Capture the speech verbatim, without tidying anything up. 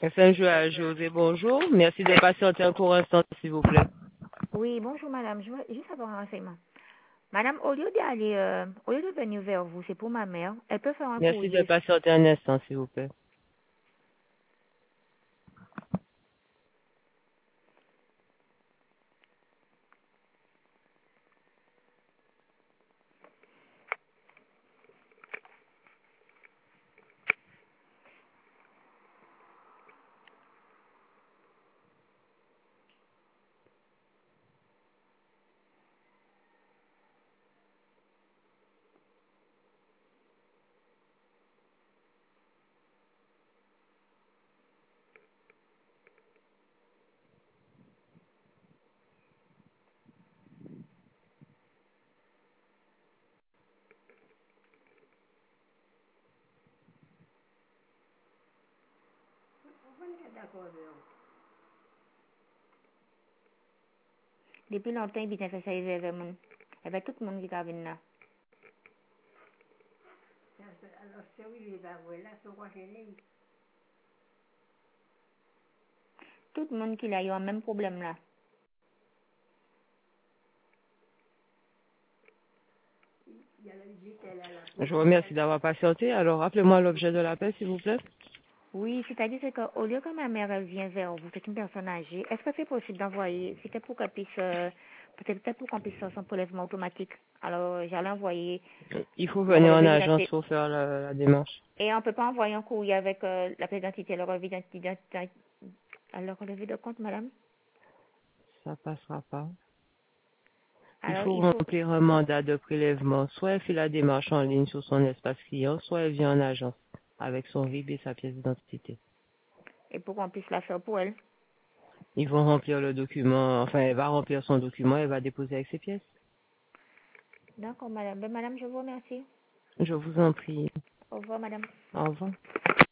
Saint-Joël, José, bonjour. Merci de patienter un court instant, s'il vous plaît. Oui, bonjour madame. Je veux juste avoir un renseignement. Madame, au lieu d'aller, euh, au lieu de venir vers vous, c'est pour ma mère, elle peut faire un Merci de courrier. patienter un instant, s'il vous plaît. Depuis longtemps, il vient faire ça avec mon, avec tout le monde qui vient là. Tout le monde qui a eu un même problème là. Je vous remercie d'avoir patienté. Alors, rappelez-moi l'objet de l'appel, s'il vous plaît. Oui, c'est-à-dire c'est qu'au lieu que ma mère elle vient vers vous, c'est une personne âgée, est-ce que c'est possible d'envoyer, c'était pour qu'elle puisse, euh, peut-être peut-être pour qu'on puisse faire son prélèvement automatique. Alors j'allais envoyer Il faut le venir en relevé agence d'identité. pour faire la, la démarche. Et on peut pas envoyer un courrier avec euh, la pièce d'identité, le relevé d'identité, le relevé de compte, madame. Ça passera pas. Il Alors faut il faut, remplir un mandat de prélèvement. Soit elle fait la démarche en ligne sur son espace client, soit elle vient en agence avec son R I B et sa pièce d'identité. et pour qu'on puisse la faire pour elle. Ils vont remplir le document, enfin, elle va remplir son document, elle va déposer avec ses pièces. D'accord, madame. Ben, madame, je vous remercie. Je vous en prie. Au revoir, madame. Au revoir.